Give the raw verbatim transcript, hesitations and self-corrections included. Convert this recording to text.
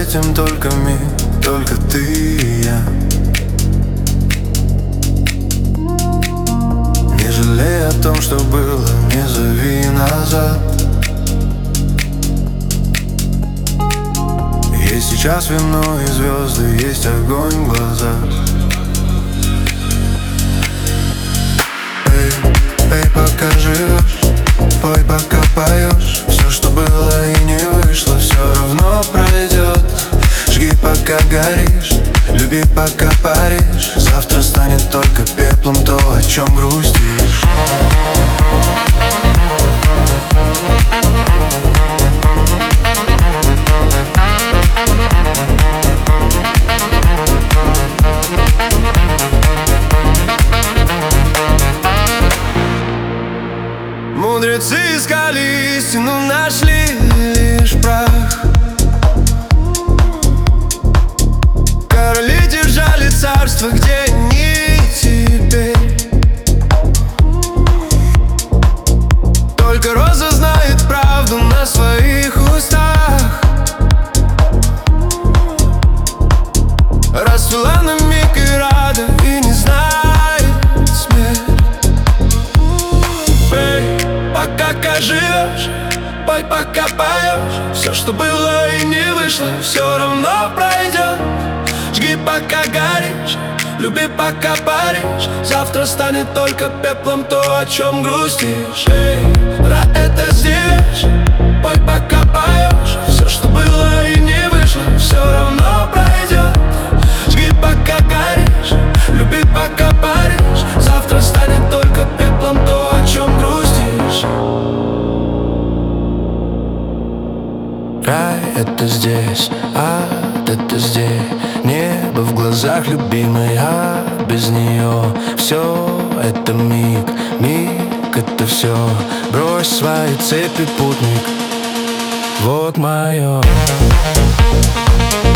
этим только миг, только ты и я. Не жалей о том, что было, не зови назад. Есть сейчас вино и звезды, есть огонь в глазах. Эй, эй, пока живешь, пой, пока поешь. Все, что было и не вышло, все равно пройдет. Жги, пока горишь, люби, пока паришь. Завтра станет только пеплом то, о чем грустишь. Мудрецы искали истину, нашли лишь прах. Короли держали царство, где они теперь? Только роза знает правду на своих устах. Расцвела на миг и рада, и не знает смерть. Пока живешь, пой, пока поешь. Все, что было и не вышло, все равно пройдет. Жги, пока горишь, люби, пока паришь. Завтра станет только пеплом то, о чем грустишь. Эй, ра, это здесь. Пой, пока поешь. Все, что было и не вышло, все равно пройдет. Жги, пока горишь, люби, пока паришь. Завтра станет только пеплом то, о чем грустишь. Рай — это здесь, ад — это здесь. Небо в глазах любимой, а без нее все это миг, миг — это все. Брось свои цепи, путник, вот мое.